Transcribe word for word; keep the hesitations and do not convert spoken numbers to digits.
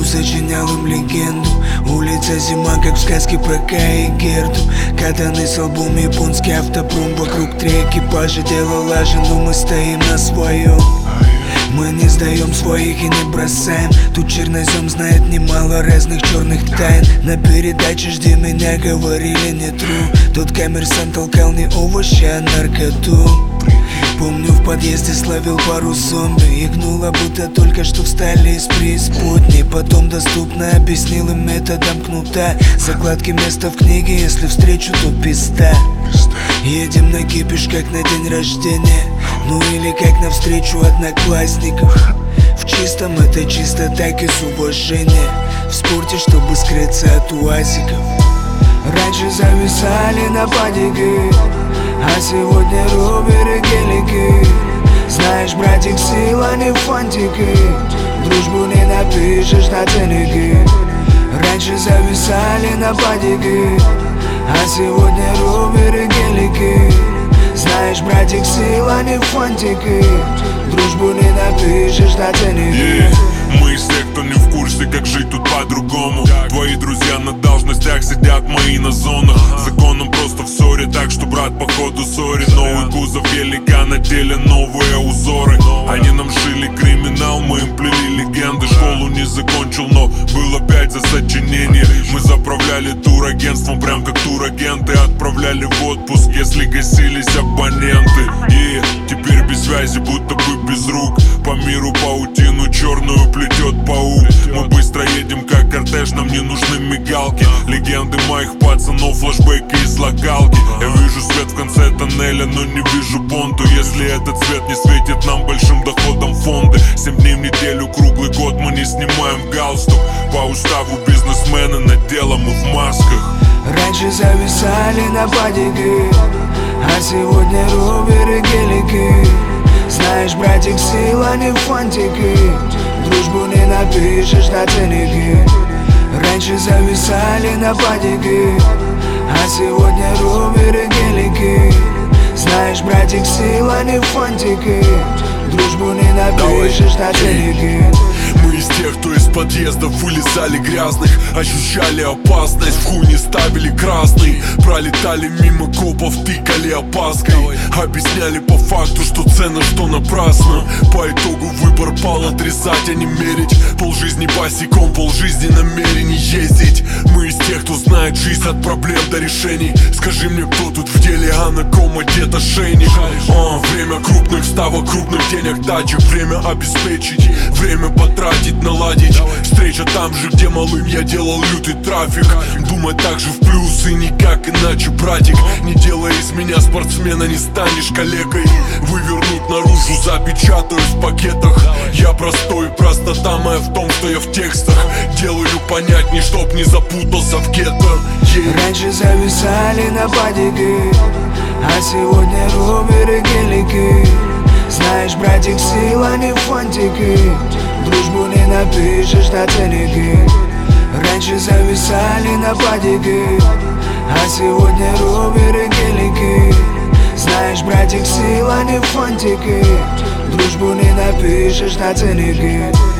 сочинял им легенду. Улица зима, как в сказке про Кая и Герду. Катаны с лбом, японский автопром. Вокруг три экипажа, дело лажа, но мы стоим на своем. Мы не сдаем своих и не бросаем. Тут чернозем знает немало разных черных тайн. На передаче «Жди меня» говорили не true. Тот коммерсант толкал не овощи, а наркоту. Помню, в подъезде словил пару зомби. Икнуло, будто только что встали из преисподней. Потом доступно объяснил им методом кнута. Закладки места в книге, если встречу, то пизда. Едем на кипиш, как на день рождения. Ну или как на встречу одноклассников. В чистом это чисто так, из уважения. В спорте, чтобы скрыться от уазиков. Раньше зависали на падике, а сегодня ровер и гелики. Знаешь, братик, сила не фантики. Дружбу не напишешь на ценнике. Раньше зависали на падике, а сегодня ровер и гелики. Знаешь, братик, сила не фантики. Дружбу не напишешь на ценнике. yeah. Мы из тех, кто не в курсе, как жить тут по-другому. Твои друзья на должностях сидят, мои на зонах. Законом просто в ссоре, так что, брат, походу ссорит. Новый кузов велика, на теле новые узоры. Они нам шили криминал, мы им плели легенды. Школу не закончил, но был опять за сочинение. Мы заправляли турагентством, прям как турагенты. Отправляли в отпуск, если гасились абоненты. И теперь без связи, будто бы без рук. По миру паутину черную плетет паук. Мы быстро едем, как кортеж, нам не нужны мигалки. Легенды моих пацанов, флешбеки из локалки. Я вижу свет в конце тоннеля, но не вижу понту. Если этот свет не светит нам большим доходом фонды. Семь дней в неделю, круглый год мы не снимаем галстук. По уставу бизнесмены, на дело мы в масках. Раньше зависали на падике, а сегодня ровер и гелики. Знаешь, братик, сила не фантики. Дружбу не напишешь на ценнике. Раньше зависали на падике, а сегодня ровер и гелики. Знаешь, братик, сила не фантики. Дружбу не напишешь на ценнике. Мы из тех, кто из подъездов вылезали грязных. Ощущали опасность, в хуй не ставили красный. Пролетали мимо копов, тыкали опаской. Объясняли по факту, что ценно, что напрасно. По итогу выбор пал отрезать, а не мерить. Полжизни босиком, полжизни намерений ездить. Мы из тех, кто знает жизнь от проблем до решений. Скажи мне, кто тут в деле, а на ком одет ошейник? О, время крупных ставок, крупных денег, тачек. Время обеспечить, время потратить, наладить. Встреча там же, где малым я делал лютый трафик. Думать так же в плюс и никак иначе, братик. Не делай из меня спортсмена, не станешь калекой. Вывернуть наружу, запечатаю в пакетах. Я простой, простота моя в том, что я в текстах. Делаю понятней, чтоб не запутался в гетто. yeah. Раньше зависали на падике, а сегодня ровер и гелики. Знаешь, братик, сила не фантики. Дружбу не напишешь на ценнике. Раньше зависали на падике, а сегодня ровер и гелики. Знаешь, братик, сила не фантики. Дружбу не напишешь на ценнике.